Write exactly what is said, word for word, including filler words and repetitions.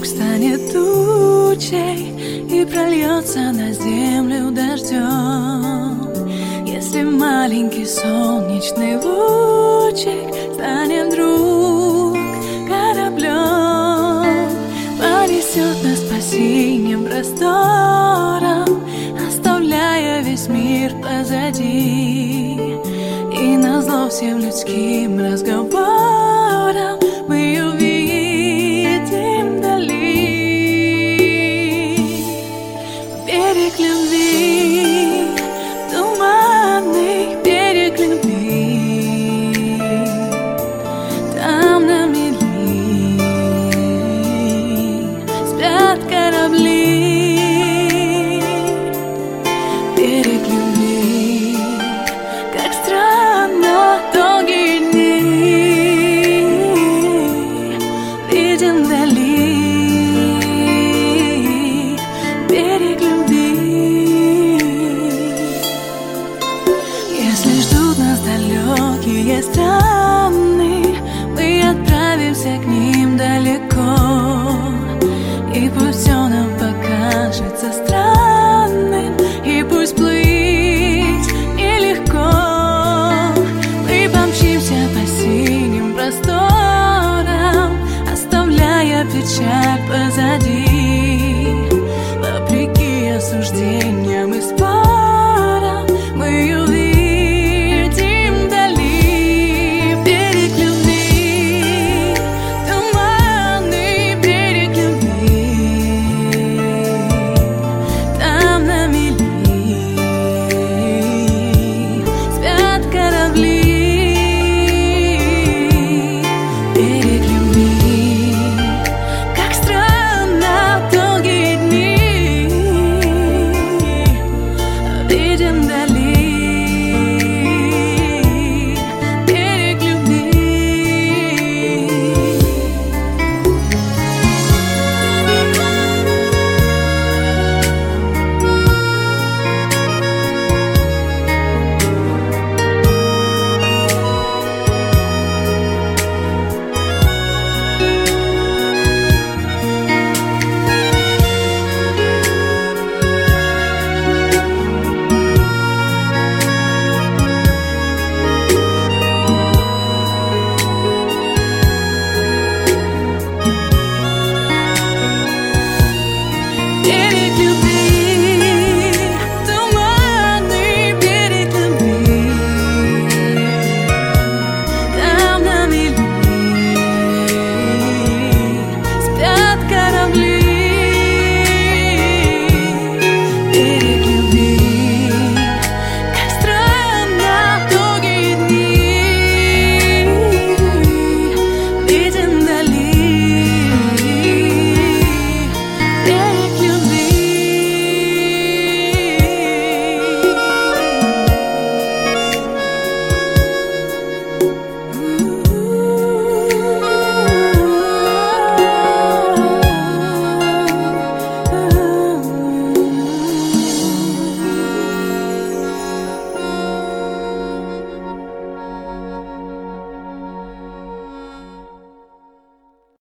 станет тучей и прольется на землю дождем. Если маленький солнечный лучик станет вдруг кораблем, понесет нас по синим просторам, оставляя весь мир позади. И назло всем людским разговорам мы увидим вдали берег любви, туманный берег любви. Там на мели спят корабли. Берег любви, как странно долгие дни виден вдали. Берег любви. Если ждут нас далекие страны, мы отправимся к ним далеко. И пусть все нам покажется странным, и пусть плыть нелегко, мы помчимся по синим просторам, оставляя печаль позади.